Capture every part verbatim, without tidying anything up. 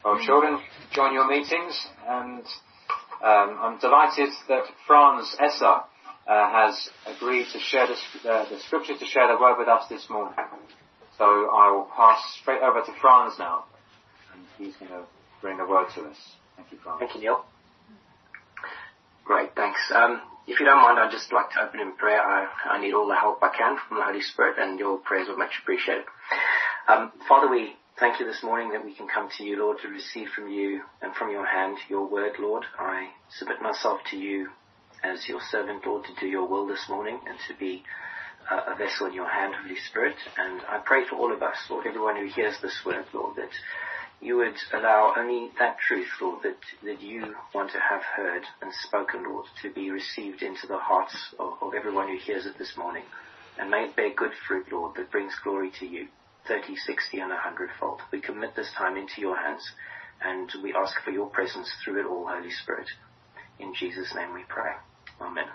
Well, children, join your meetings, and um, I'm delighted that Franz Esser uh, has agreed to share the, uh, the scripture, to share the word with us this morning. So I will pass straight over to Franz now, and he's going to bring the word to us. Thank you, Franz. Thank you, Neil. Great, thanks. Um, if you don't mind, I'd just like to open in prayer. I, I need all the help I can from the Holy Spirit, and your prayers are much appreciated. Um, Father, we thank you this morning that we can come to you, Lord, to receive from you and from your hand your word, Lord. I submit myself to you as your servant, Lord, to do your will this morning and to be uh, a vessel in your hand, Holy Spirit. And I pray for all of us, Lord, everyone who hears this word, Lord, that you would allow only that truth, Lord, that, that you want to have heard and spoken, Lord, to be received into the hearts of, of everyone who hears it this morning. And may it bear good fruit, Lord, that brings glory to you, thirty, sixty, and a hundredfold. We commit this time into your hands, and we ask for your presence through it all, Holy Spirit. In Jesus' name we pray. Amen.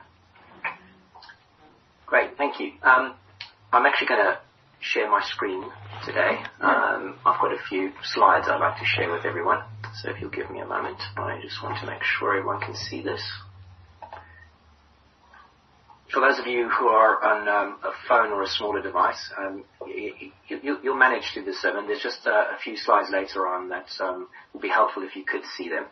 Great, thank you. Um, I'm actually going to share my screen today. Um, I've got a few slides I'd like to share with everyone. So if you'll give me a moment, I just want to make sure everyone can see this. For those of you who are on um, a phone or a smaller device, um, you, you, you'll manage through the sermon. There's just a, a few slides later on that um, will be helpful if you could see them.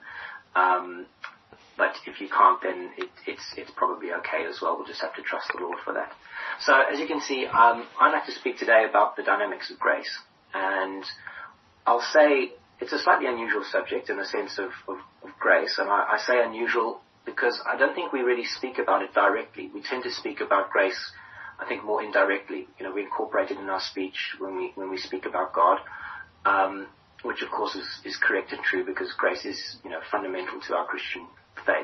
Um, but if you can't, then it, it's, it's probably okay as well. We'll just have to trust the Lord for that. So as you can see, um, I'd like to speak today about the dynamics of grace. And I'll say it's a slightly unusual subject in the sense of, of, of grace. And I, I say unusual because I don't think we really speak about it directly. We tend to speak about grace, I think, more indirectly. You know, we incorporate it in our speech when we when we speak about God, um, which of course is, is correct and true because grace is, you know, fundamental to our Christian faith.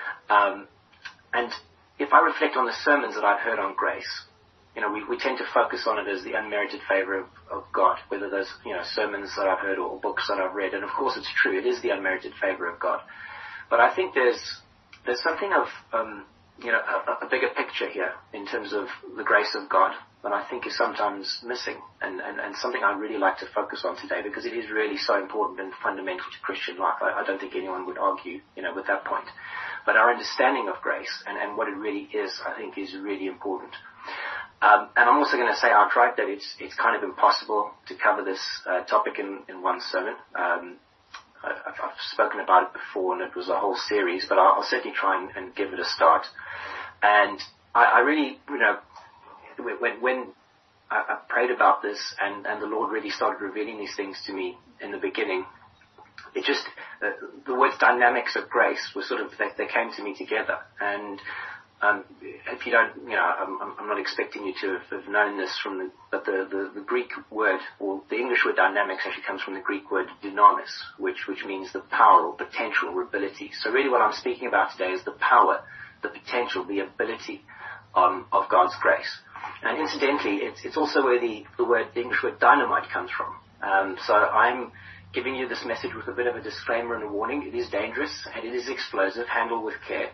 Um, and if I reflect on the sermons that I've heard on grace, you know, we, we tend to focus on it as the unmerited favor of, of God, whether those, you know, sermons that I've heard or books that I've read. And of course it's true, it is the unmerited favor of God. But I think there's There's something of, um, you know, a, a bigger picture here in terms of the grace of God that I think is sometimes missing and, and, and something I really like to focus on today because it is really so important and fundamental to Christian life. I, I don't think anyone would argue, you know, with that point. But our understanding of grace and, and what it really is, I think, is really important. Um, and I'm also going to say outright that it's it's kind of impossible to cover this uh, topic in, in one sermon. Um, I've, I've spoken about it before, and it was a whole series, but I'll, I'll certainly try and, and give it a start. And I, I really, you know, when, when I, I prayed about this and, and the Lord really started revealing these things to me in the beginning, it just, uh, the words dynamics of grace were sort of, they, they came to me together. And Um, if you don't, you know, I'm, I'm not expecting you to have, have known this from the, but the, the, the Greek word, or the English word dynamics actually comes from the Greek word dynamis, which, which means the power or potential or ability. So really what I'm speaking about today is the power, the potential, the ability um, of God's grace. And incidentally, it's, it's also where the, the word, the English word dynamite comes from. Um, so I'm giving you this message with a bit of a disclaimer and a warning. It is dangerous and it is explosive. Handle with care.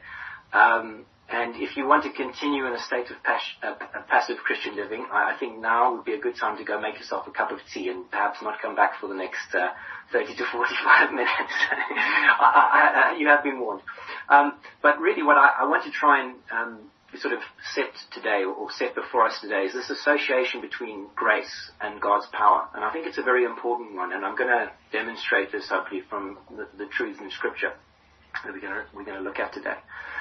Um, And if you want to continue in a state of pas- uh, passive Christian living, I, I think now would be a good time to go make yourself a cup of tea and perhaps not come back for the next uh, thirty to forty-five minutes. I, I, I, you have been warned. Um, but really what I, I want to try and um, sort of set today, or set before us today, is this association between grace and God's power. And I think it's a very important one, and I'm going to demonstrate this hopefully from the, the truths in Scripture that we're going to, we're going to look at today.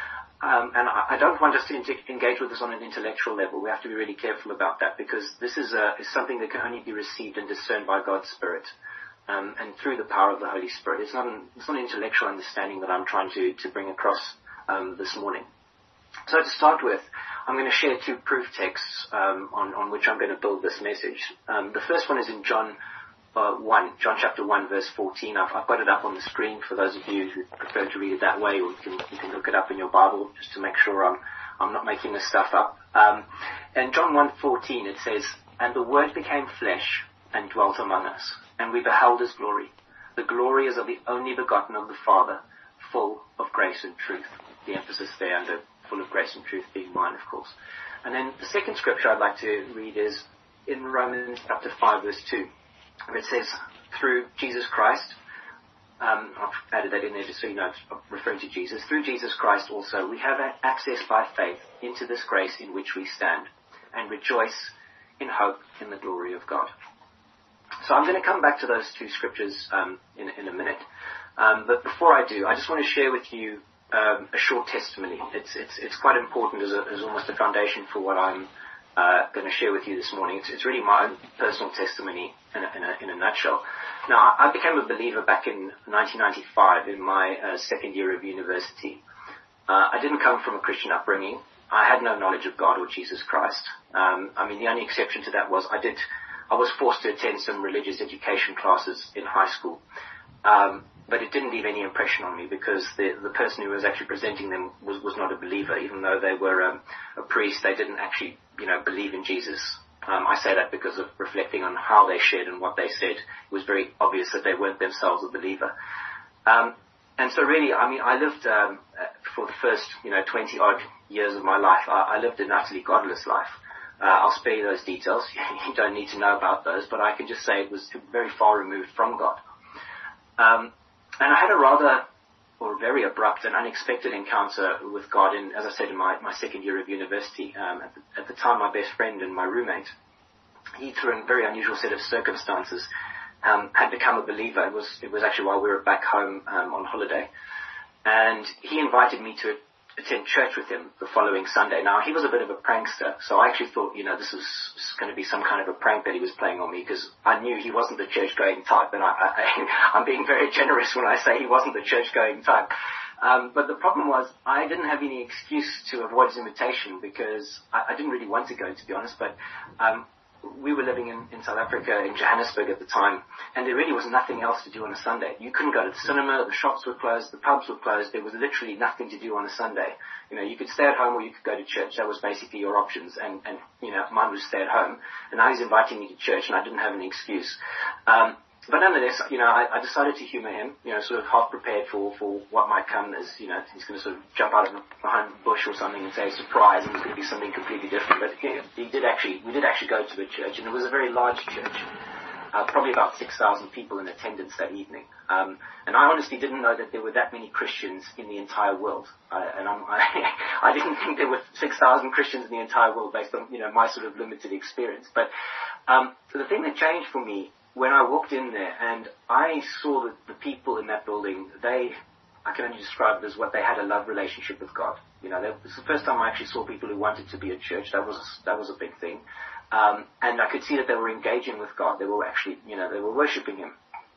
Um, and I, I don't want us to in- engage with this on an intellectual level. We have to be really careful about that because this is, a, is something that can only be received and discerned by God's Spirit um, and through the power of the Holy Spirit. It's not an, it's not an intellectual understanding that I'm trying to, to bring across um, this morning. So to start with, I'm going to share two proof texts um, on, on which I'm going to build this message. Um, the first one is in John Uh, one, John chapter one, verse fourteen. I've, I've got it up on the screen for those of you who prefer to read it that way, or you can, you can look it up in your Bible just to make sure I'm, I'm not making this stuff up. Um, in John one fourteen, it says, "And the Word became flesh and dwelt among us, and we beheld His glory. The glory is of the only begotten of the Father, full of grace and truth." The emphasis there under full of grace and truth being mine, of course. And then the second scripture I'd like to read is in Romans chapter five, verse two. It says, "Through Jesus Christ, um, I've added that in there just so you know, I'm referring to Jesus. Through Jesus Christ also, we have access by faith into this grace in which we stand and rejoice in hope in the glory of God. So I'm going to come back to those two scriptures um, in, in a minute. Um, but before I do, I just want to share with you um, a short testimony. It's, it's, it's quite important as, a, as almost a foundation for what I'm uh, going to share with you this morning. It's, it's really my own personal testimony in a, in a, in a nutshell. Now, I, I became a believer back in nineteen ninety-five in my uh, second year of university. Uh, I didn't come from a Christian upbringing. I had no knowledge of God or Jesus Christ. Um, I mean, the only exception to that was I did, I was forced to attend some religious education classes in high school. Um, but it didn't leave any impression on me because the, the person who was actually presenting them was, was not a believer. Even though they were um, a priest, they didn't actually, you know, believe in Jesus. Um, I say that because of reflecting on how they shared and what they said. It was very obvious that they weren't themselves a believer. Um, and so really, I mean, I lived, um, for the first, you know, twenty odd years of my life, I, I lived an utterly godless life. Uh, I'll spare you those details. You don't need to know about those, but I can just say it was very far removed from God. Um, and I had a rather, or very abrupt and unexpected encounter with God in, as I said, in my, my second year of university. Um, at, the, at the time, my best friend and my roommate, he, through a very unusual set of circumstances, um, had become a believer. It was, it was actually while we were back home um, on holiday. And he invited me to attend church with him the following Sunday. Now, he was a bit of a prankster, so I actually thought, you know, this was going to be some kind of a prank that he was playing on me, because I knew he wasn't the church-going type, and I, I, I'm being very generous when I say he wasn't the church-going type. Um, but the problem was, I didn't have any excuse to avoid his invitation, because I, I didn't really want to go, to be honest, but um, we were living in, in South Africa, in Johannesburg at the time, and there really was nothing else to do on a Sunday. You couldn't go to the cinema, the shops were closed, the pubs were closed. There was literally nothing to do on a Sunday. You know, you could stay at home or you could go to church. That was basically your options, and, and you know, mine was stay at home. And now he's inviting me to church, and I didn't have any excuse. Um, but nonetheless, you know, I, I decided to humour him, you know, sort of half prepared for, for what might come, as, you know, he's going to sort of jump out of behind the bush or something and say, surprise, and it's going to be something completely different. But you know, he did actually, we did actually go to a church, and it was a very large church. Uh, probably about six thousand people in attendance that evening. Um, and I honestly didn't know that there were that many Christians in the entire world. Uh, and I'm, I, I didn't think there were six thousand Christians in the entire world based on, you know, my sort of limited experience. But um, the thing that changed for me when I walked in there and I saw that the people in that building, they, I can only describe it as what they had a love relationship with God. You know, that was the first time I actually saw people who wanted to be at church. That was a, that was a big thing. Um, and I could see that they were engaging with God. They were actually, you know, they were worshipping Him.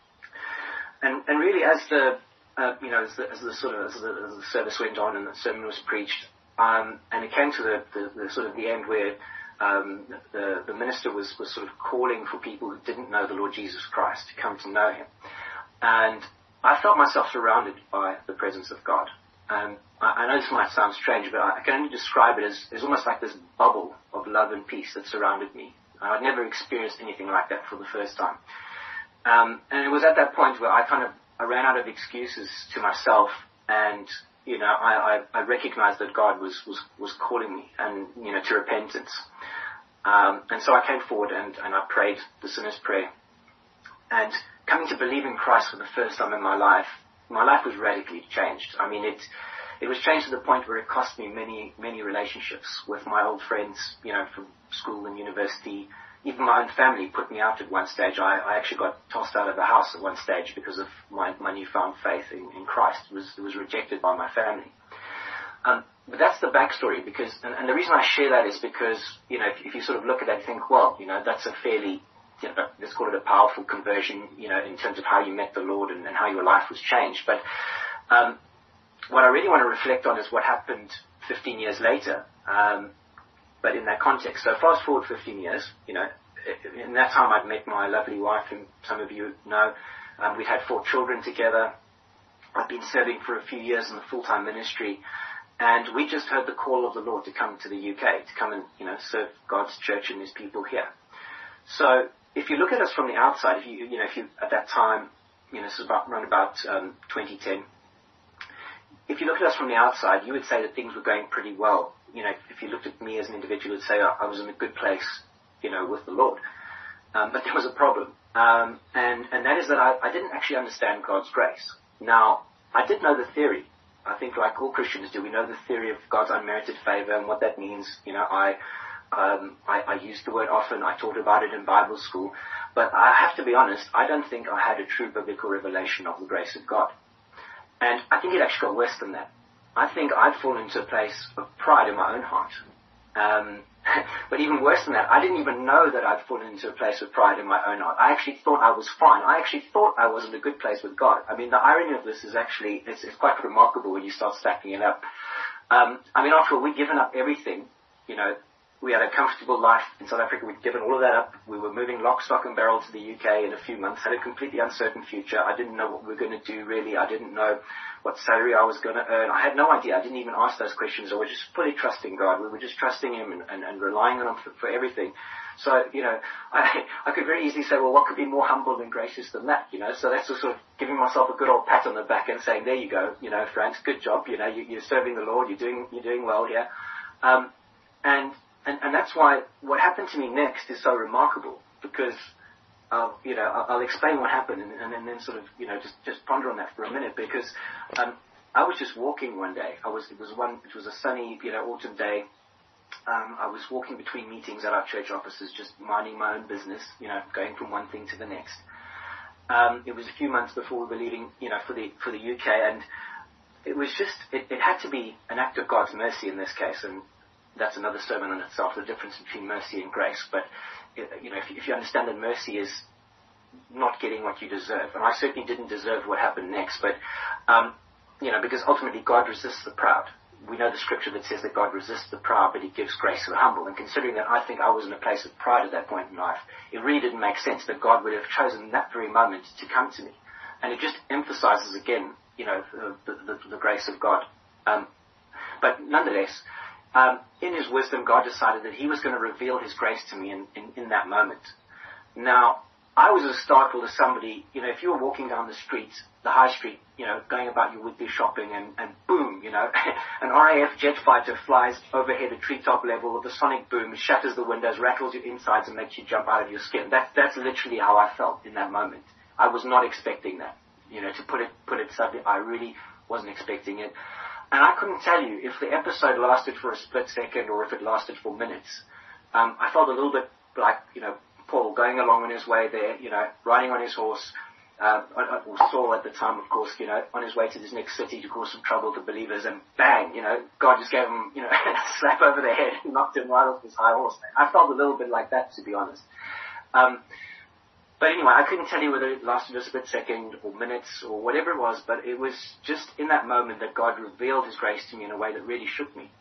And and really, as the, uh, you know, as the, as the sort of as the, as the service went on and the sermon was preached, um, and it came to the, the, the sort of the end where um, the the minister was was sort of calling for people who didn't know the Lord Jesus Christ to come to know Him, and I felt myself surrounded by the presence of God. Um, I, I know this might sound strange, but I, I can only describe it as, as almost like this bubble of love and peace that surrounded me. I'd never experienced anything like that for the first time. Um, and it was at that point where I kind of I ran out of excuses to myself, and you know I, I, I recognized that God was, was, was calling me, and you know to repentance. Um, and so I came forward and, and I prayed the sinner's prayer, and coming to believe in Christ for the first time in my life. My life was radically changed. I mean, it it was changed to the point where it cost me many, many relationships with my old friends, you know, from school and university. Even my own family put me out at one stage. I, I actually got tossed out of the house at one stage because of my, my newfound faith in, in Christ. It was, it was rejected by my family. Um, but that's the backstory, because, and, and the reason I share that is because, you know, if, if you sort of look at that and think, well, you know, that's a fairly, you know, let's call it a powerful conversion, you know, in terms of how you met the Lord and, and how your life was changed. But um, what I really want to reflect on is what happened fifteen years later, um, but in that context. So fast forward fifteen years, you know, in that time I'd met my lovely wife, and some of you know, um, we'd had four children together. I'd been serving for a few years in the full-time ministry, and we just heard the call of the Lord to come to the U K, to come and, you know, serve God's church and His people here. So if you look at us from the outside, if you, you know, if you, at that time, you know, this is about, around about um, twenty ten, if you look at us from the outside, you would say that things were going pretty well. You know, if you looked at me as an individual, you'd say I was in a good place, you know, with the Lord. Um, but there was a problem. Um, and, and that is that I, I didn't actually understand God's grace. Now, I did know the theory. I think like all Christians do, we know the theory of God's unmerited favor and what that means. You know, I, um, I, I used the word often. I taught about it in Bible school. But I have to be honest, I don't think I had a true biblical revelation of the grace of God. And I think it actually got worse than that. I think I'd fallen into a place of pride in my own heart. Um, but even worse than that, I didn't even know that I'd fallen into a place of pride in my own heart. I actually thought I was fine. I actually thought I was in a good place with God. I mean, the irony of this is actually, it's, it's quite remarkable when you start stacking it up. Um, I mean, after all, we'd given up everything. You know, we had a comfortable life in South Africa. We'd given all of that up. We were moving lock, stock and barrel to the U K in a few months, had a completely uncertain future. I didn't know what we were going to do, really. I didn't know what salary I was going to earn. I had no idea. I didn't even ask those questions. I was just fully trusting God. We were just trusting Him and, and, and relying on Him for, for everything. So, you know, I, I could very easily say, well, what could be more humble and gracious than that, you know? So that's sort of giving myself a good old pat on the back and saying, there you go, you know, Franz, good job. You know, you, you're serving the Lord. You're doing, you're doing well here. Um, and, and, and that's why what happened to me next is so remarkable, because I'll, you know, I'll, I'll explain what happened and, and, and then sort of, you know, just, just ponder on that for a minute, because, um, I was just walking one day. I was, it was one, it was a sunny, you know, autumn day. Um, I was walking between meetings at our church offices, just minding my own business, you know, going from one thing to the next. Um, it was a few months before we were leaving, you know, for the, for the U K, and it was just, it, it had to be an act of God's mercy in this case, and that's another sermon in itself, the difference between mercy and grace. But, you know, if, if you understand that mercy is not getting what you deserve, and I certainly didn't deserve what happened next, but, um, you know, because ultimately God resists the proud. We know the scripture that says that God resists the proud, but He gives grace to the humble. And considering that I think I was in a place of pride at that point in life, it really didn't make sense that God would have chosen that very moment to come to me. And it just emphasizes again, you know, the, the, the grace of God. Um, but nonetheless, um, in His wisdom, God decided that He was going to reveal His grace to me in, in, in that moment. Now, I was as startled as somebody, you know, if you were walking down the street, the high street, you know, going about your would-be shopping, and, and boom, you know, an R A F jet fighter flies overhead at treetop level with a sonic boom, shatters the windows, rattles your insides and makes you jump out of your skin. That's, that's literally how I felt in that moment. I was not expecting that. You know, to put it, put it subtly, I really wasn't expecting it. And I couldn't tell you if the episode lasted for a split second or if it lasted for minutes. Um, I felt a little bit like, you know, Paul going along on his way there, you know, riding on his horse, uh, or Saul at the time, of course, you know, on his way to this next city to cause some trouble to believers, and bang, you know, God just gave him, you know, a slap over the head and knocked him right off his high horse. I felt a little bit like that, to be honest. Um, but anyway, I couldn't tell you whether it lasted a split second or minutes or whatever it was, but it was just in that moment that God revealed His grace to me in a way that really shook me.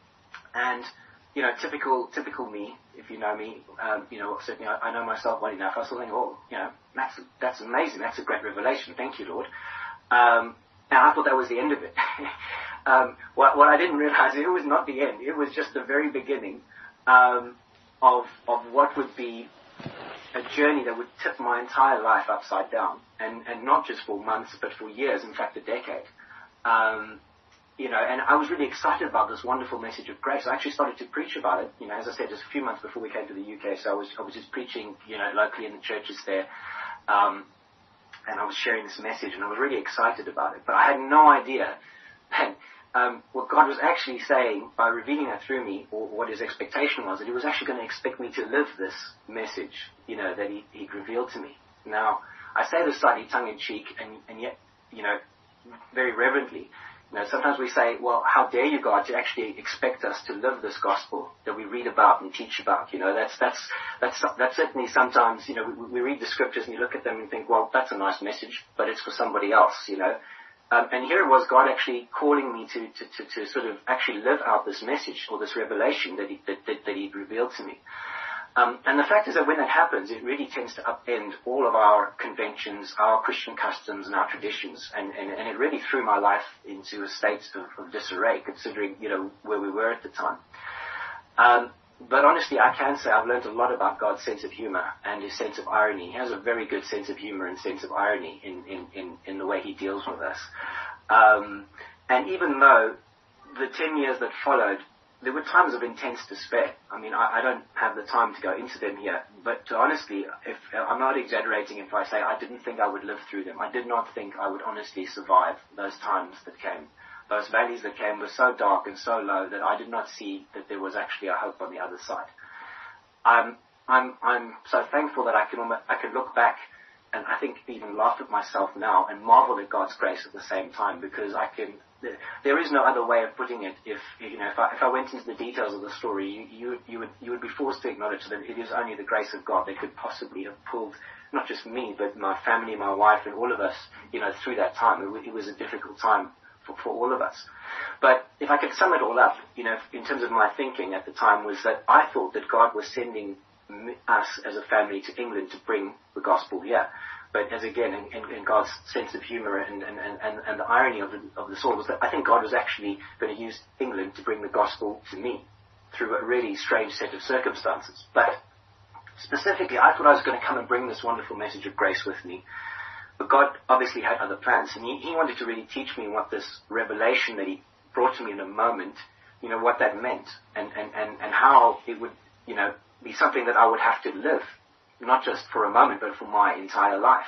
And you know, typical, typical me, if you know me, um, you know, certainly I, I know myself well enough. I was thinking, oh, you know, that's, that's amazing. That's a great revelation. Thank you, Lord. Um, and I thought that was the end of it. um, what, what I didn't realize, it was not the end. It was just the very beginning, um, of, of what would be a journey that would tip my entire life upside down. And, and not just for months, but for years, in fact, a decade. Um, You know, and I was really excited about this wonderful message of grace. I actually started to preach about it, you know, as I said, just a few months before we came to the U K. So I was, I was just preaching, you know, locally in the churches there. Um, and I was sharing this message, and I was really excited about it. But I had no idea that, um, what God was actually saying by revealing that through me, or what His expectation was, that He was actually going to expect me to live this message, you know, that he, He'd revealed to me. Now, I say this slightly tongue-in-cheek, and, and yet, you know, very reverently. You know, sometimes we say, well, how dare you, God, to actually expect us to live this gospel that we read about and teach about? You know, that's, that's, that's, that's certainly sometimes, you know, we, we read the scriptures and you look at them and think, well, that's a nice message, but it's for somebody else, you know. Um, and here it was God actually calling me to, to, to, to sort of actually live out this message or this revelation that he, that, that, that He'd revealed to me. Um, and the fact is that when that happens, it really tends to upend all of our conventions, our Christian customs and our traditions. And, and, and it really threw my life into a state of, of disarray, considering, you know, where we were at the time. Um, but honestly, I can say I've learned a lot about God's sense of humor and His sense of irony. He has a very good sense of humor and sense of irony in, in, in, in the way He deals with us. Um, and even though the ten years that followed there were times of intense despair. I mean, I, I don't have the time to go into them here, but honestly, if I'm not exaggerating if I say I didn't think I would live through them. I did not think I would honestly survive those times that came. Those valleys that came were so dark and so low that I did not see that there was actually a hope on the other side. I'm, I'm, I'm so thankful that I can, I can look back and I think even laugh at myself now and marvel at God's grace at the same time, because I can, there is no other way of putting it. If, you know, if I, if I went into the details of the story, you, you, you would, you would be forced to acknowledge that it is only the grace of God that could possibly have pulled not just me, but my family, my wife, and all of us, you know, through that time. It, it was a difficult time for, for all of us. But if I could sum it all up, you know, in terms of my thinking at the time, was that I thought that God was sending us as a family to England to bring the gospel here. But as again, in, in, in God's sense of humour and, and, and, and the irony of the, of the story was that I think God was actually going to use England to bring the gospel to me through a really strange set of circumstances. But specifically, I thought I was going to come and bring this wonderful message of grace with me. But God obviously had other plans, and he, he wanted to really teach me what this revelation that he brought to me in a moment, you know, what that meant, and, and, and, and how it would, you know, be something that I would have to live, not just for a moment, but for my entire life.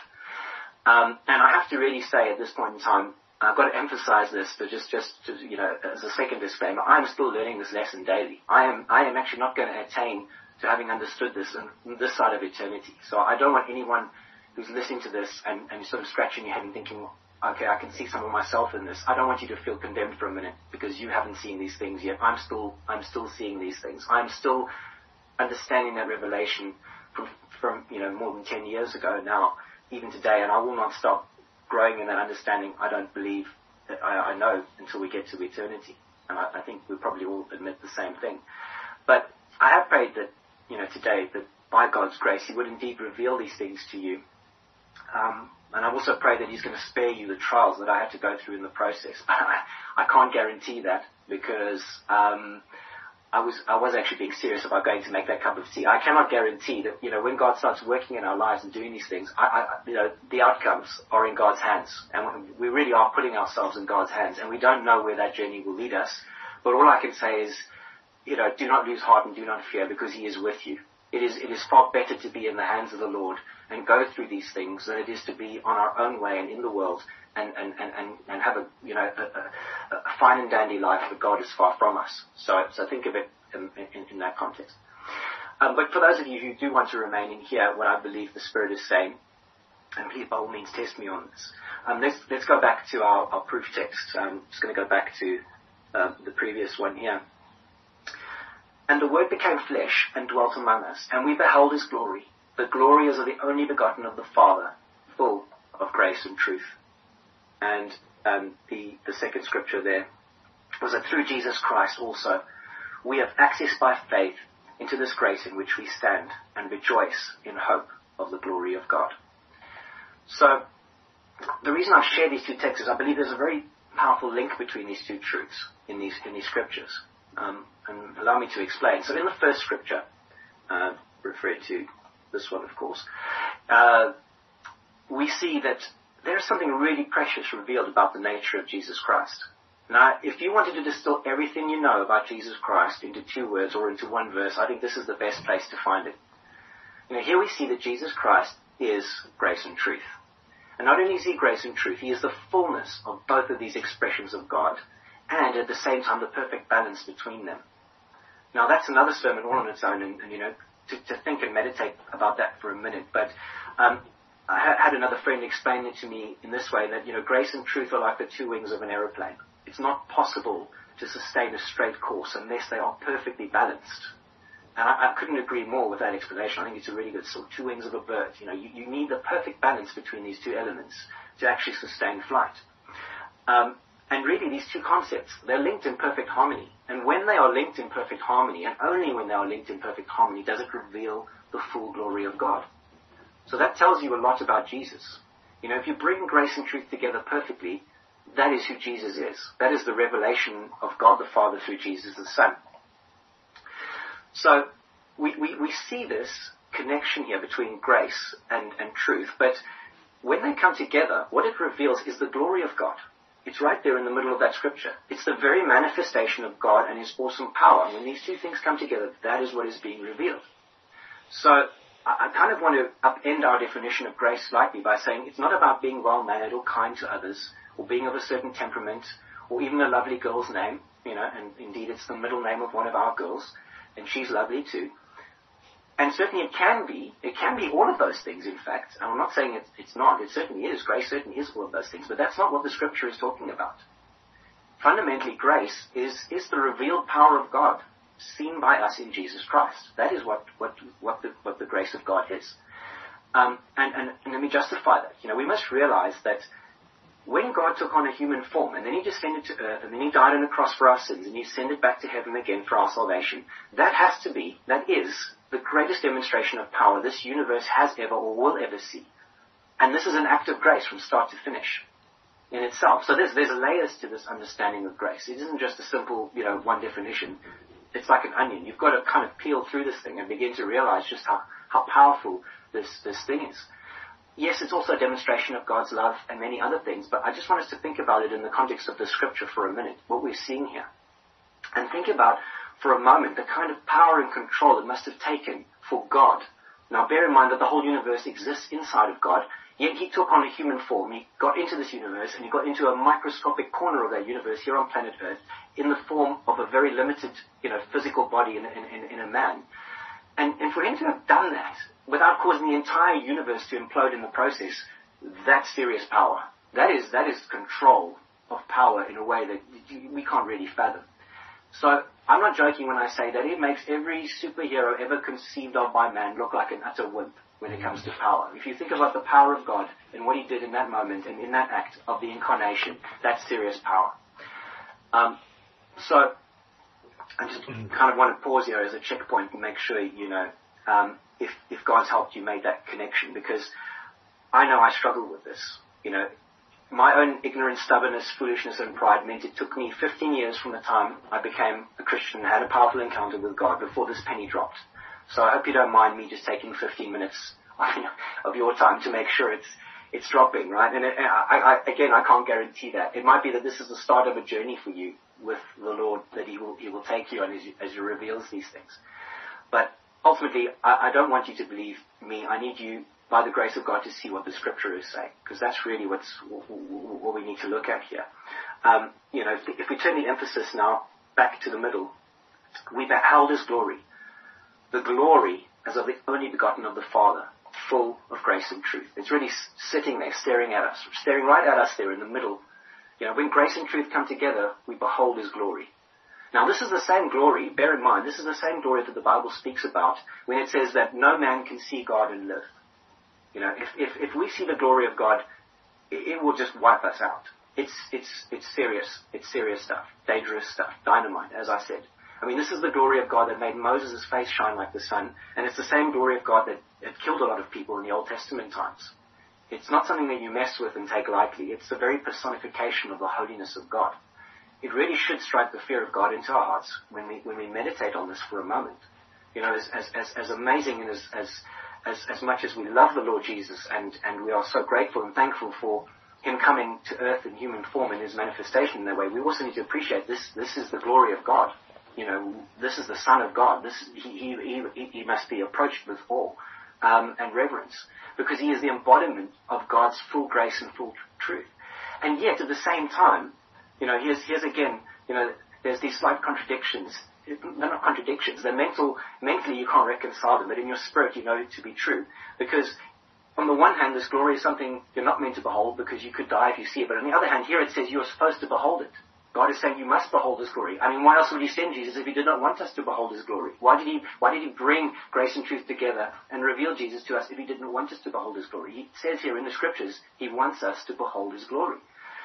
Um, and I have to really say at this point in time, I've got to emphasize this, but just, just to, you know, as a second disclaimer, I'm still learning this lesson daily. I am, I am actually not going to attain to having understood this on this side of eternity. So I don't want anyone who's listening to this and, and sort of scratching your head and thinking, okay, I can see some of myself in this. I don't want you to feel condemned for a minute because you haven't seen these things yet. I'm still, I'm still seeing these things. I'm still understanding that revelation from, from, you know, more than ten years ago now, even today, and I will not stop growing in that understanding. I don't believe that I, I know until we get to eternity. And I, I think we probably all admit the same thing. But I have prayed that, you know, today, that by God's grace, he would indeed reveal these things to you. Um, and I also pray that he's going to spare you the trials that I had to go through in the process. I, I can't guarantee that because um, I was I was actually being serious about going to make that cup of tea. I cannot guarantee that, you know, when God starts working in our lives and doing these things, I, I, you know, the outcomes are in God's hands. And we really are putting ourselves in God's hands. And we don't know where that journey will lead us. But all I can say is, you know, do not lose heart and do not fear, because he is with you. It is, it is far better to be in the hands of the Lord and go through these things than it is to be on our own way and in the world and, and, and, and, and have a, you know, a, a, a fine and dandy life, but God is far from us. So, so think of it in, in, in that context. Um, but for those of you who do want to remain in here, what I believe the Spirit is saying, and please by all means test me on this. Um, let's, let's go back to our, our proof text. I'm just going to go back to uh, the previous one here. And the Word became flesh and dwelt among us, and we beheld his glory, the glory as of the only begotten of the Father, full of grace and truth. And um, the, the second scripture there was that through Jesus Christ also we have access by faith into this grace in which we stand and rejoice in hope of the glory of God. So the reason I share these two texts is I believe there's a very powerful link between these two truths in these in these scriptures. Um, and allow me to explain. So in the first scripture, uh, referred to this one, of course, uh, we see that there is something really precious revealed about the nature of Jesus Christ. Now, if you wanted to distill everything you know about Jesus Christ into two words or into one verse, I think this is the best place to find it. You know, here we see that Jesus Christ is grace and truth. And not only is he grace and truth, he is the fullness of both of these expressions of God, and at the same time the perfect balance between them. Now that's another sermon all on its own, and, and you know, to, to think and meditate about that for a minute. But um, I ha- had another friend explain it to me in this way, that, you know, grace and truth are like the two wings of an aeroplane. It's not possible to sustain a straight course unless they are perfectly balanced. And I, I couldn't agree more with that explanation. I think it's a really good sort of two wings of a bird. You know, you, you need the perfect balance between these two elements to actually sustain flight. Um, And really, these two concepts, they're linked in perfect harmony. And when they are linked in perfect harmony, and only when they are linked in perfect harmony, does it reveal the full glory of God. So that tells you a lot about Jesus. You know, if you bring grace and truth together perfectly, that is who Jesus is. That is the revelation of God the Father through Jesus the Son. So we, we, we see this connection here between grace and, and truth. But when they come together, what it reveals is the glory of God. It's right there in the middle of that scripture. It's the very manifestation of God and his awesome power. And when these two things come together, that is what is being revealed. So I, I kind of want to upend our definition of grace slightly by saying it's not about being well-mannered or kind to others or being of a certain temperament or even a lovely girl's name, you know, and indeed it's the middle name of one of our girls, and she's lovely too. And certainly it can be, it can be all of those things, in fact. And I'm not saying it's, it's not. It certainly is. Grace certainly is all of those things. But that's not what the scripture is talking about. Fundamentally, grace is, is the revealed power of God seen by us in Jesus Christ. That is what, what, what, the, what the grace of God is. Um, and, and, and let me justify that. You know, we must realize that when God took on a human form and then he descended to earth and then he died on the cross for our sins and he ascended back to heaven again for our salvation, that has to be, that is, the greatest demonstration of power this universe has ever or will ever see. And this is an act of grace from start to finish in itself. So there's, there's layers to this understanding of grace. It isn't just a simple, you know, one definition. It's like an onion. You've got to kind of peel through this thing and begin to realize just how, how powerful this, this thing is. Yes, it's also a demonstration of God's love and many other things, but I just want us to think about it in the context of the scripture for a minute, what we're seeing here. And think about, for a moment, the kind of power and control it must have taken for God. Now bear in mind that the whole universe exists inside of God, yet he took on a human form, he got into this universe, and he got into a microscopic corner of that universe here on planet Earth, in the form of a very limited, you know, physical body in, in, in a man. And, and for him to have done that, without causing the entire universe to implode in the process, that's serious power. That is, that is control of power in a way that we can't really fathom. So, I'm not joking when I say that it makes every superhero ever conceived of by man look like an utter wimp when it comes to power. If you think about the power of God and what he did in that moment and in that act of the incarnation, that's serious power. Um, so, I just kind of want to pause here as a checkpoint and make sure, you know, um, if, if God's helped you make that connection, because I know I struggle with this. You know, my own ignorance, stubbornness, foolishness, and pride meant it took me fifteen years from the time I became a Christian and had a powerful encounter with God before this penny dropped. So I hope you don't mind me just taking fifteen minutes of your time to make sure it's it's dropping, right? And it, I, I, again, I can't guarantee that. It might be that this is the start of a journey for you with the Lord that He will He will take you on as, you, as He reveals these things. But ultimately, I, I don't want you to believe me. I need you, by the grace of God, to see what the Scripture is saying, because that's really what's what we need to look at here. Um, you know, if, if we turn the emphasis now back to the middle, we beheld His glory, the glory as of the only begotten of the Father, full of grace and truth. It's really sitting there, staring at us, staring right at us there in the middle. You know, when grace and truth come together, we behold His glory. Now, this is the same glory, bear in mind, this is the same glory that the Bible speaks about when it says that no man can see God and live. You know, if, if, if we see the glory of God, it, it will just wipe us out. It's, it's, it's serious. It's serious stuff. Dangerous stuff. Dynamite, as I said. I mean, this is the glory of God that made Moses' face shine like the sun, and it's the same glory of God that, that killed a lot of people in the Old Testament times. It's not something that you mess with and take lightly. It's the very personification of the holiness of God. It really should strike the fear of God into our hearts when we, when we meditate on this for a moment. You know, as, as, as, as amazing and as, as, as, as much as we love the Lord Jesus and, and we are so grateful and thankful for Him coming to earth in human form in His manifestation in that way, we also need to appreciate this, this is the glory of God. You know, this is the Son of God. This, he, he, he, he must be approached with awe um, and reverence, because He is the embodiment of God's full grace and full truth. And yet, at the same time, you know, here's, here's again, you know, there's these slight contradictions. They're not contradictions. They're mental, mentally you can't reconcile them, but in your spirit you know it to be true. Because on the one hand, this glory is something you're not meant to behold because you could die if you see it. But on the other hand, here it says you're supposed to behold it. God is saying you must behold His glory. I mean, why else would He send Jesus if He did not want us to behold His glory? Why did He, why did He bring grace and truth together and reveal Jesus to us if He didn't want us to behold His glory? He says here in the Scriptures, He wants us to behold His glory.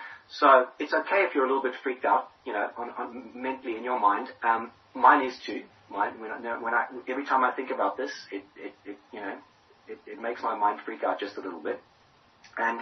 So it's okay if you're a little bit freaked out, you know, on, on mentally in your mind. Um, mine is too. Mine, when I, when I, every time I think about this, it, it, it you know, it, it makes my mind freak out just a little bit. And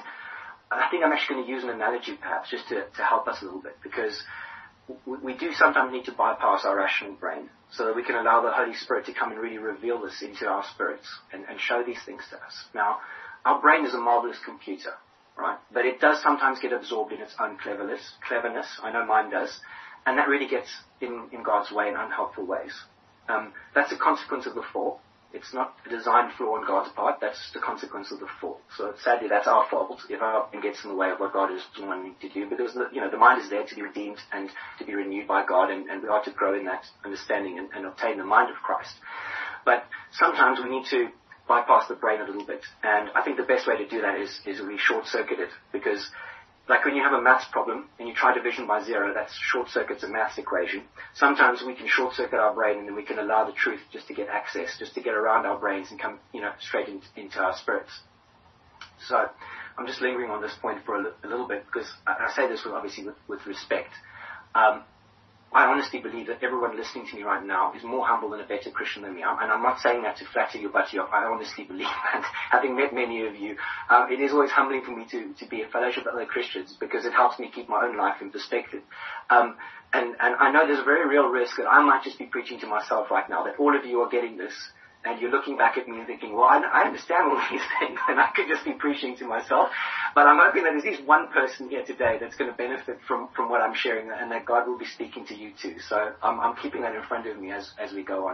I think I'm actually going to use an analogy perhaps just to, to help us a little bit, because we, we do sometimes need to bypass our rational brain so that we can allow the Holy Spirit to come and really reveal this into our spirits and, and show these things to us. Now, our brain is a marvelous computer. right? But it does sometimes get absorbed in its own cleverness, cleverness. I know mine does. And that really gets in, in God's way in unhelpful ways. Um, that's a consequence of the fall. It's not a design flaw on God's part. That's the consequence of the fall. So sadly, that's our fault if our mind gets in the way of what God is wanting to do, because the, you know the mind is there to be redeemed and to be renewed by God, and, and we are to grow in that understanding and, and obtain the mind of Christ. But sometimes we need to bypass the brain a little bit, and I think the best way to do that is is we short-circuit it, because like when you have a maths problem and you try division by zero, that's short-circuits a maths equation. Sometimes we can short-circuit our brain, and then we can allow the truth just to get access, just to get around our brains and come, you know, straight in, into our spirits. So I'm just lingering on this point for a, li- a little bit, because I, I say this with, obviously with, with respect. Um, I honestly believe that everyone listening to me right now is more humble and a better Christian than me. And I'm not saying that to flatter you, but I honestly believe that. Having met many of you, um, it is always humbling for me to, to be a fellowship with other Christians, because it helps me keep my own life in perspective. Um, and, and I know there's a very real risk that I might just be preaching to myself right now, that all of you are getting this, and you're looking back at me and thinking, well, I, I understand all these things, and I could just be preaching to myself. But I'm hoping that there's at least one person here today that's going to benefit from, from what I'm sharing, and that God will be speaking to you too. So I'm, I'm keeping that in front of me as, as we go on.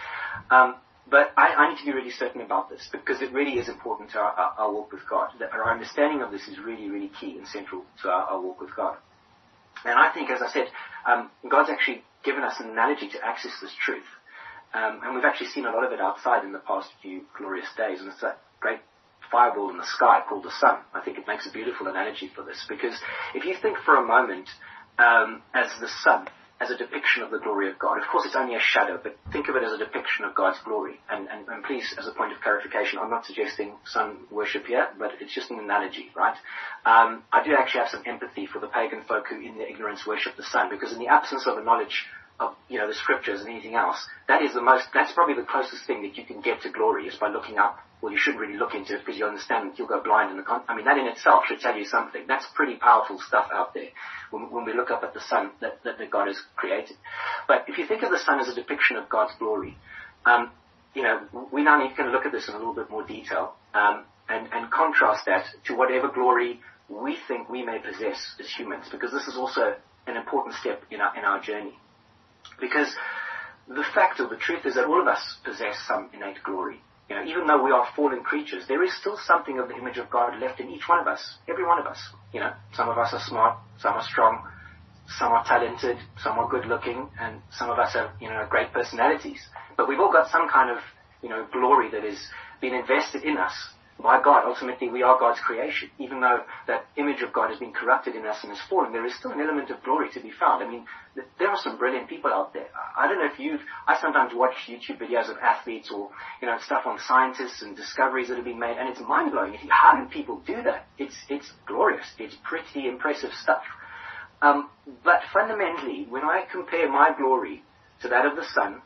Um, but I, I need to be really certain about this, because it really is important to our, our, our walk with God. That our understanding of this is really, really key and central to our, our walk with God. And I think, as I said, um, God's actually given us an analogy to access this truth. Um, and we've actually seen a lot of it outside in the past few glorious days, and it's that great fireball in the sky called the sun. I think it makes a beautiful analogy for this, because if you think for a moment um, as the sun, as a depiction of the glory of God, of course it's only a shadow, but think of it as a depiction of God's glory. And, and, and please, as a point of clarification, I'm not suggesting sun worship here, but it's just an analogy, right? Um, I do actually have some empathy for the pagan folk who in their ignorance worship the sun, because in the absence of a knowledge of, you know, the scriptures and anything else, that is the most, that's probably the closest thing that you can get to glory, is by looking up. Well, you shouldn't really look into it, because you understand that you'll go blind in the con- I mean, that in itself should tell you something. That's pretty powerful stuff out there when, when we look up at the sun that, that, that God has created. But if you think of the sun as a depiction of God's glory, um, you know, we now need to kind of look at this in a little bit more detail, um, and, and contrast that to whatever glory we think we may possess as humans, because this is also an important step in our, in our journey. Because the fact of the truth is that all of us possess some innate glory. You know, even though we are fallen creatures, there is still something of the image of God left in each one of us. Every one of us. You know, some of us are smart, some are strong, some are talented, some are good looking, and some of us have, you know, great personalities. But we've all got some kind of, you know, glory that has been invested in us by God. Ultimately, we are God's creation. Even though that image of God has been corrupted in us and has fallen, there is still an element of glory to be found. I mean, th- there are some brilliant people out there. I don't know if you've, I sometimes watch YouTube videos of athletes or, you know, stuff on scientists and discoveries that have been made, and it's mind-blowing. You think, how do people do that? It's, it's glorious. It's pretty impressive stuff. Um, but fundamentally, when I compare my glory to that of the sun,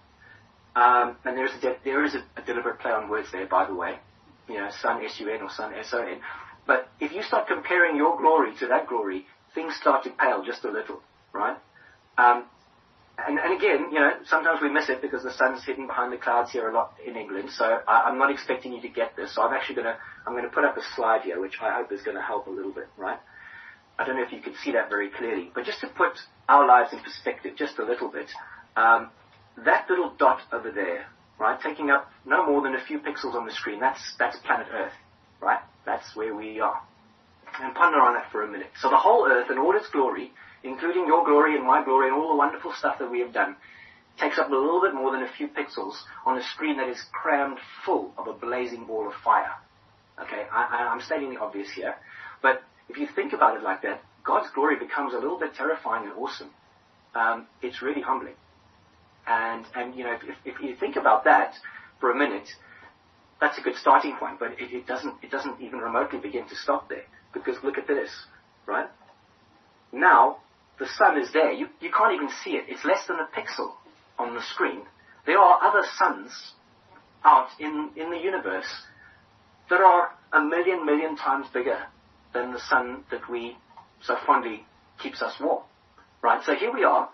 um, and there is a, de- there is a, a deliberate play on words there, by the way, you know, sun, S U N, or sun, S O N. But if you start comparing your glory to that glory, things start to pale just a little, right? Um, and, and again, you know, sometimes we miss it because the sun's hidden behind the clouds here a lot in England. So I, I'm not expecting you to get this. So I'm actually going to, I'm going to put up a slide here, which I hope is going to help a little bit, right? I don't know if you can see that very clearly, but just to put our lives in perspective just a little bit, um, that little dot over there, right, taking up no more than a few pixels on the screen, that's that's planet Earth, right? That's where we are. And ponder on that for a minute. So the whole Earth and all its glory, including your glory and my glory and all the wonderful stuff that we have done, takes up a little bit more than a few pixels on a screen that is crammed full of a blazing ball of fire. Okay, I, I'm stating the obvious here, but if you think about it like that, God's glory becomes a little bit terrifying and awesome. Um, it's really humbling. And, and you know, if, if you think about that for a minute, that's a good starting point, but it, it doesn't, it doesn't even remotely begin to stop there. Because look at this, right? Now, the sun is there. You, you can't even see it. It's less than a pixel on the screen. There are other suns out in, in the universe that are a million, million times bigger than the sun that we so fondly keeps us warm, right? So here we are,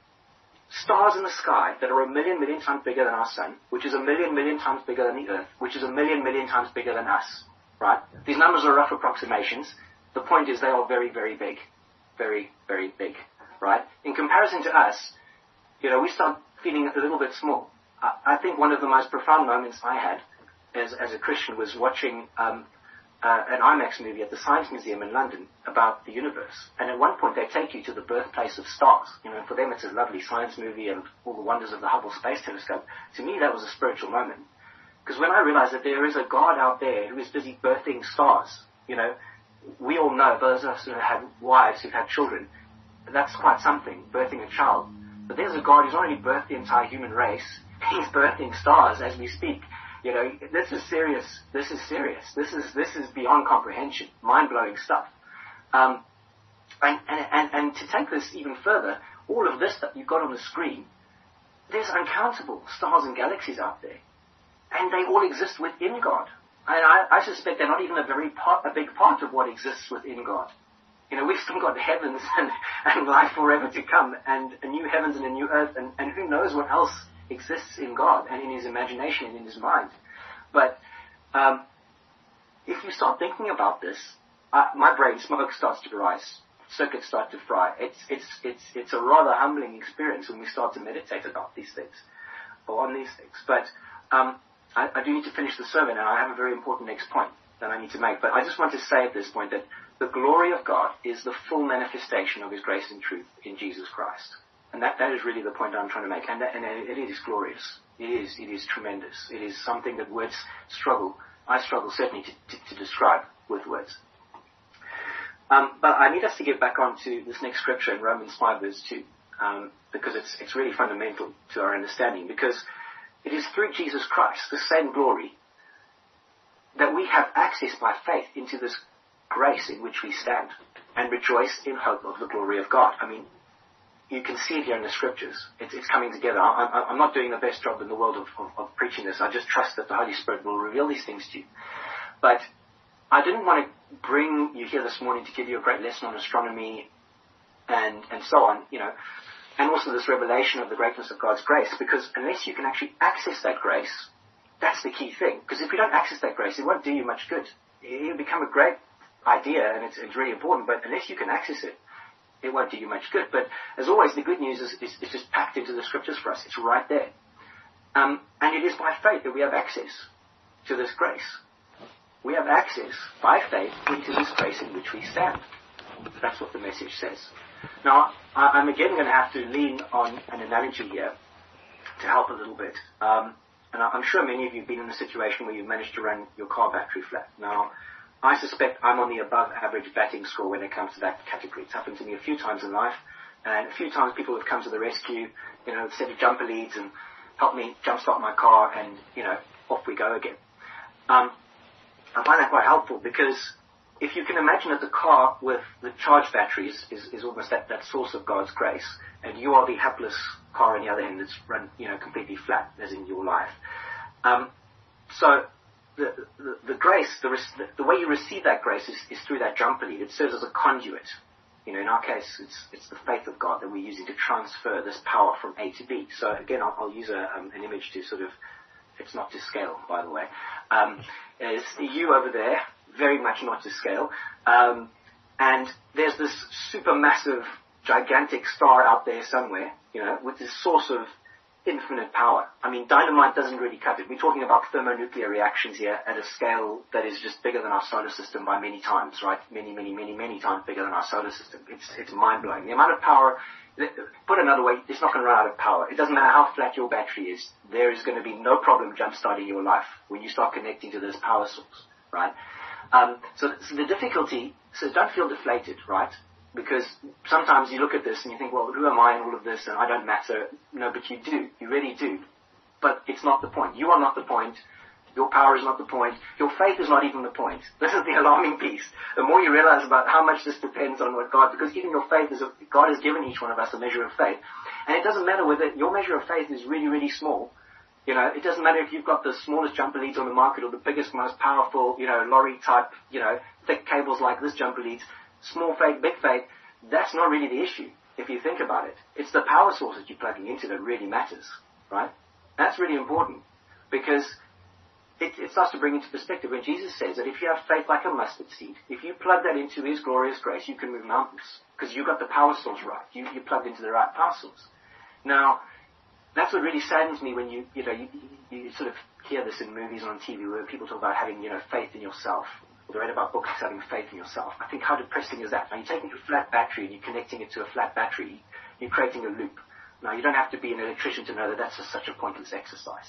stars in the sky that are a million, million times bigger than our sun, which is a million, million times bigger than the Earth, which is a million, million times bigger than us, right? These numbers are rough approximations. the point is they are very, very big. Very, very big, right? In comparison to us, you know, we start feeling a little bit small. I, I think one of the most profound moments I had as, as a Christian was watching um, uh, an IMAX movie at the Science Museum in London about the universe. And at one point they take you to the birthplace of stars. You know, for them it's a lovely science movie and all the wonders of the Hubble Space Telescope. To me that was a spiritual moment. Because when I realized that there is a God out there who is busy birthing stars, you know, we all know, those of us who have had wives, who've had children, that's quite something, birthing a child. But there's a God who's not only birthed the entire human race, he's birthing stars as we speak. You know, this is serious. This is serious. This is this is beyond comprehension. Mind-blowing stuff. Um, and, and, and, and to take this even further, all of this that you've got on the screen, there's uncountable stars and galaxies out there. And they all exist within God. And I, I suspect they're not even a very part, a big part of what exists within God. You know, we've still got heavens and, and life forever to come, and a new heavens and a new earth, and, and who knows what else exists in God and in his imagination and in his mind. But um, if you start thinking about this, uh, my brain smoke starts to rise, circuits start to fry. It's it's it's it's a rather humbling experience when we start to meditate about these things, or on these things. But um, I, I do need to finish the sermon, and I have a very important next point that I need to make. But I just want to say at this point that the glory of God is the full manifestation of his grace and truth in Jesus Christ. And that, that is really the point I'm trying to make. And, that, and it is glorious. It is. It is tremendous. It is something that words struggle. I struggle certainly to, to, to describe with words. Um, but I need us to get back onto this next scripture in Romans five verse two, um, because it's, it's really fundamental to our understanding. Because it is through Jesus Christ, the same glory, that we have access by faith into this grace in which we stand and rejoice in hope of the glory of God. I mean, you can see it here in the scriptures. It's, it's coming together. I, I'm not doing the best job in the world of, of, of preaching this. I just trust that the Holy Spirit will reveal these things to you. But I didn't want to bring you here this morning to give you a great lesson on astronomy and, and so on, you know, and also this revelation of the greatness of God's grace, because unless you can actually access that grace, that's the key thing. Because if you don't access that grace, it won't do you much good. It'll become a great idea, and it's, it's really important, but unless you can access it, it won't do you much good. But as always, the good news is, is, is just packed into the scriptures for us. It's right there. Um, and it is by faith that we have access to this grace. We have access by faith into this grace in which we stand. That's what the message says. Now, I, I'm again going to have to lean on an analogy here to help a little bit. Um, and I, I'm sure many of you have been in a situation where you've managed to run your car battery flat. Now, I suspect I'm on the above average batting score when it comes to that category. It's happened to me a few times in life, and a few times people have come to the rescue, you know, set of jumper leads and helped me jumpstart my car, and, you know, off we go again. Um, I find that quite helpful, because if you can imagine that the car with the charged batteries is, is almost that, that source of God's grace, and you are the hapless car on the other end that's run, you know, completely flat, as in your life. Um, so the, the, the grace, the, the, the way you receive that grace is, is through that jumper lead. It serves as a conduit. You know, in our case, it's, it's the faith of God that we're using to transfer this power from A to B. So again, I'll, I'll use a, um, an image to sort of, it's not to scale, by the way. Um, there's you over there, very much not to scale. Um, and there's this supermassive, gigantic star out there somewhere, you know, with this source of infinite power. I mean, dynamite doesn't really cut it. We're talking about thermonuclear reactions here at a scale that is just bigger than our solar system by many times, right? Many, many, many, many times bigger than our solar system. It's, it's mind-blowing. The amount of power, put another way, it's not going to run out of power. It doesn't matter how flat your battery is. There is going to be no problem jump-starting your life when you start connecting to this power source, right? Um, so, so the difficulty, so don't feel deflated, right? Because sometimes you look at this and you think, well, who am I in all of this, and I don't matter. No, but you do. You really do. But it's not the point. You are not the point. Your power is not the point. Your faith is not even the point. This is the alarming piece. The more you realize about how much this depends on what God, because even your faith is, a, God has given each one of us a measure of faith. And it doesn't matter whether your measure of faith is really, really small. You know, it doesn't matter if you've got the smallest jumper leads on the market or the biggest, most powerful, you know, lorry type, you know, thick cables like this jumper leads. Small faith, big faith, that's not really the issue, if you think about it. It's the power source that you're plugging into that really matters, right? That's really important, because it, it starts to bring into perspective when Jesus says that if you have faith like a mustard seed, if you plug that into His glorious grace, you can move mountains because you've got the power source right. You, you plugged into the right power source. Now, that's what really saddens me when you, you know, you, you, you sort of hear this in movies and on T V where people talk about having, you know, faith in yourself. Or they read about books having faith in yourself. I think how depressing is that? Now, you're taking a flat battery and you're connecting it to a flat battery. You're creating a loop. Now, you don't have to be an electrician to know that that's just such a pointless exercise.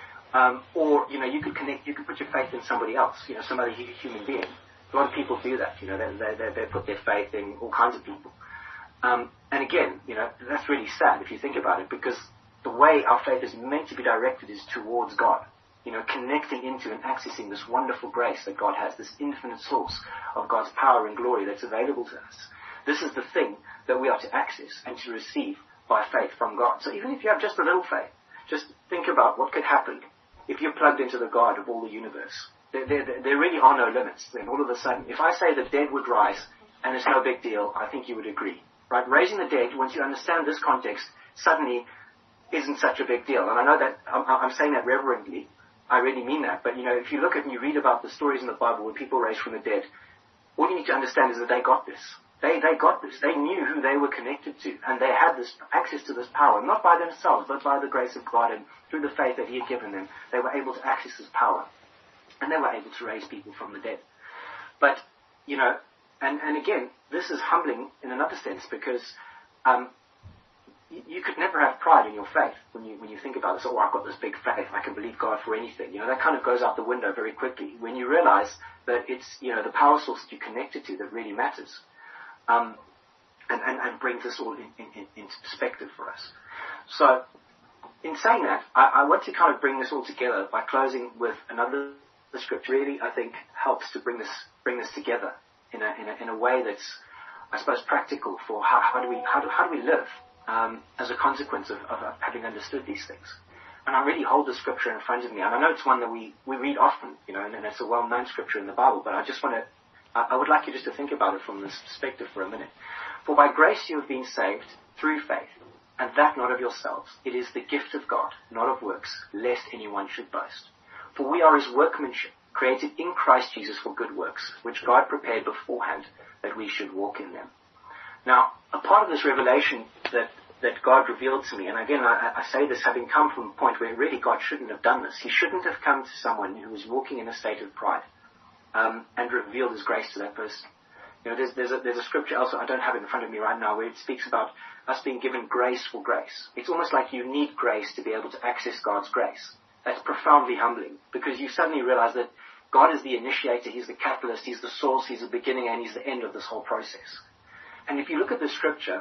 Um, or, you know, you could connect, you could put your faith in somebody else, you know, some other human being. A lot of people do that, you know, they, they, they put their faith in all kinds of people. Um, and again, you know, that's really sad if you think about it, because the way our faith is meant to be directed is towards God. You know, connecting into and accessing this wonderful grace that God has, this infinite source of God's power and glory that's available to us. This is the thing that we are to access and to receive by faith from God. So even if you have just a little faith, just think about what could happen if you're plugged into the God of all the universe. There, there, there really are no limits. Then all of a sudden, if I say the dead would rise and it's no big deal, I think you would agree. Right? Raising the dead, once you understand this context, suddenly isn't such a big deal. And I know that I'm, I'm saying that reverently. I really mean that. But, you know, if you look at and you read about the stories in the Bible where people raised from the dead, all you need to understand is that they got this. They, they got this. They knew who they were connected to. And they had this access to this power, not by themselves, but by the grace of God. And through the faith that He had given them, they were able to access this power. And they were able to raise people from the dead. But, you know, and, and again, this is humbling in another sense because um, you, you could never have pride in your faith when you when you think about it. So, oh, I've got this big faith, I can believe God for anything. You know, that kind of goes out the window very quickly when you realize that it's, you know, the power source that you're connected to that really matters. Um, and, and, and brings this all in, in, into perspective for us. So, in saying that, I, I want to kind of bring this all together by closing with another scripture. Really, I think, helps to bring this bring this together in a in a, in a way that's, I suppose, practical for how, how do we how do how do we live um, as a consequence of, of having understood these things. And I really hold the scripture in front of me, and I know it's one that we, we read often, you know, and, and it's a well-known scripture in the Bible. But I just want to, I, I would like you just to think about it from this perspective for a minute. For by grace you have been saved through faith, and that not of yourselves. It is the gift of God, not of works, lest anyone should boast. For we are His workmanship, created in Christ Jesus for good works, which God prepared beforehand that we should walk in them. Now, a part of this revelation that, that God revealed to me, and again, I, I say this having come from a point where really God shouldn't have done this. He shouldn't have come to someone who was walking in a state of pride um, and revealed His grace to that person. You know, there's, there's, a, there's a scripture also, I don't have it in front of me right now, where it speaks about us being given grace for grace. It's almost like you need grace to be able to access God's grace. That's profoundly humbling, because you suddenly realize that God is the initiator, He's the catalyst, He's the source, He's the beginning, and He's the end of this whole process. And if you look at the scripture,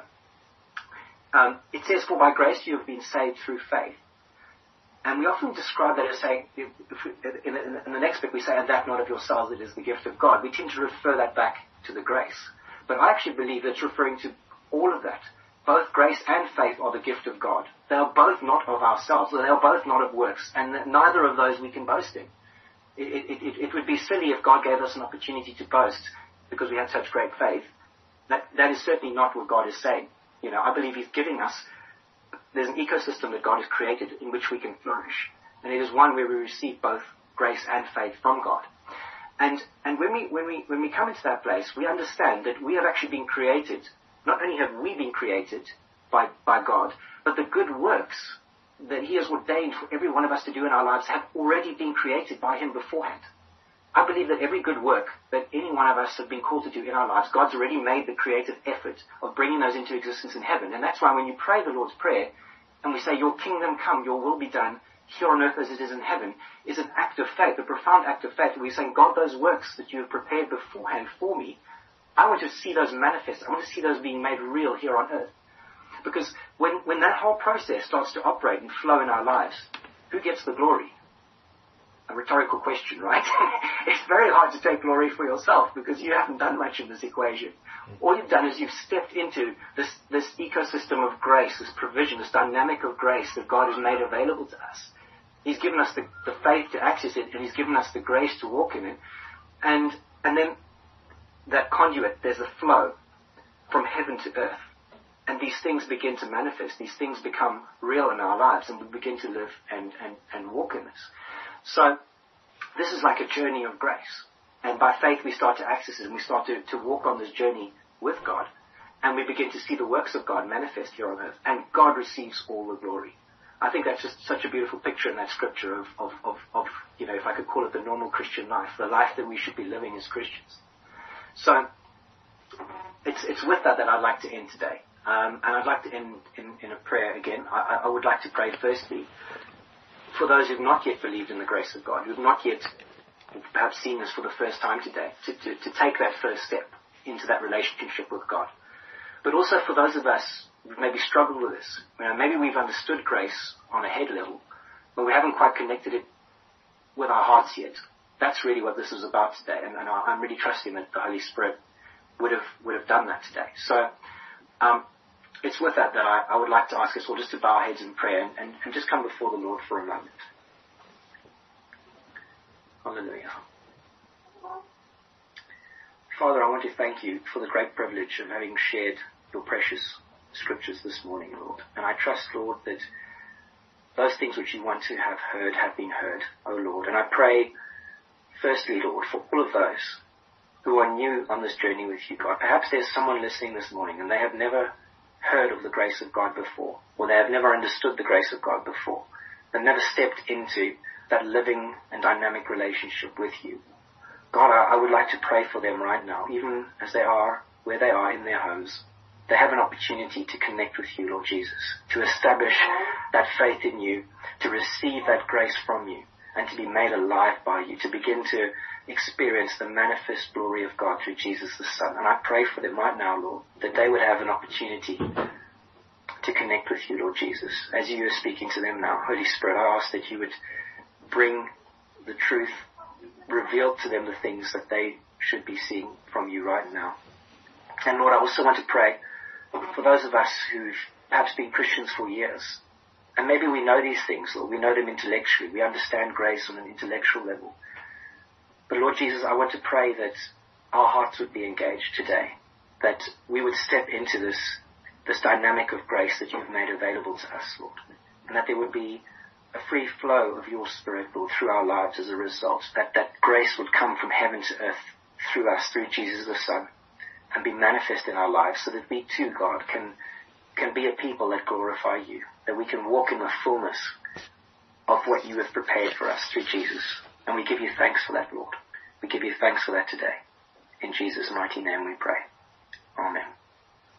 um, it says, for by grace you have been saved through faith. And we often describe that as saying, if, if, in, in, in the next bit we say, and that not of yourselves, it is the gift of God. We tend to refer that back to the grace. But I actually believe it's referring to all of that. Both grace and faith are the gift of God. They are both not of ourselves. They are both not of works. And neither of those we can boast in. It, it, it, it would be silly if God gave us an opportunity to boast because we had such great faith. That, that is certainly not what God is saying. You know, I believe He's giving us, there's an ecosystem that God has created in which we can flourish. And it is one where we receive both grace and faith from God. And, and when we, when we, when we come into that place, we understand that we have actually been created. Not only have we been created by, by God, but the good works that He has ordained for every one of us to do in our lives have already been created by Him beforehand. I believe that every good work that any one of us have been called to do in our lives, God's already made the creative effort of bringing those into existence in heaven. And that's why when you pray the Lord's Prayer, and we say, your kingdom come, your will be done, here on earth as it is in heaven, is an act of faith, a profound act of faith. And we're saying, God, those works that you have prepared beforehand for me, I want to see those manifest. I want to see those being made real here on earth. Because when, when that whole process starts to operate and flow in our lives, who gets the glory? A rhetorical question, right? It's very hard to take glory for yourself because you haven't done much in this equation. All you've done is you've stepped into this, this ecosystem of grace, this provision, this dynamic of grace that God has made available to us. He's given us the, the faith to access it, and He's given us the grace to walk in it. And, and then that conduit, there's a flow from heaven to earth. And these things begin to manifest. These things become real in our lives, and we begin to live and, and, and walk in this. So, this is like a journey of grace. And by faith we start to access it, and we start to, to walk on this journey with God. And we begin to see the works of God manifest here on earth. And God receives all the glory. I think that's just such a beautiful picture in that scripture of, of, of, of, you know, if I could call it the normal Christian life, the life that we should be living as Christians. So, it's, it's with that that I'd like to end today. Um, and I'd like to end in, in a prayer again. I, I would like to pray firstly for those who've not yet believed in the grace of God, who've not yet perhaps seen this for the first time today, to, to, to take that first step into that relationship with God. But also for those of us who maybe struggle with this. You know, maybe we've understood grace on a head level, but we haven't quite connected it with our hearts yet. That's really what this is about today, and, and I'm really trusting that the Holy Spirit would have would have done that today. So um, it's with that that I, I would like to ask us all just to bow our heads in prayer and, and, and just come before the Lord for a moment. Hallelujah. Father, I want to thank you for the great privilege of having shared your precious scriptures this morning, Lord. And I trust, Lord, that those things which you want to have heard have been heard, O Lord. And I pray, firstly, Lord, for all of those who are new on this journey with you, God. Perhaps there's someone listening this morning and they have never heard of the grace of God before, or they have never understood the grace of God before. They've never stepped into that living and dynamic relationship with you. God, I, I would like to pray for them right now, even as they are where they are in their homes. They have an opportunity to connect with you, Lord Jesus, to establish that faith in you, to receive that grace from you, and to be made alive by you, to begin to experience the manifest glory of God through Jesus the Son. And I pray for them right now, Lord, that they would have an opportunity to connect with you, Lord Jesus. As you are speaking to them now, Holy Spirit, I ask that you would bring the truth, reveal to them the things that they should be seeing from you right now. And Lord, I also want to pray for those of us who've perhaps been Christians for years. And maybe we know these things, Lord. We know them intellectually. We understand grace on an intellectual level. But Lord Jesus, I want to pray that our hearts would be engaged today, that we would step into this, this dynamic of grace that you've made available to us, Lord. And that there would be a free flow of your Spirit, Lord, through our lives as a result. That that grace would come from heaven to earth through us, through Jesus the Son, and be manifest in our lives so that we too, God, can can be a people that glorify you, that we can walk in the fullness of what you have prepared for us through Jesus. And we give you thanks for that, Lord. We give you thanks for that today. In Jesus' mighty name we pray. Amen.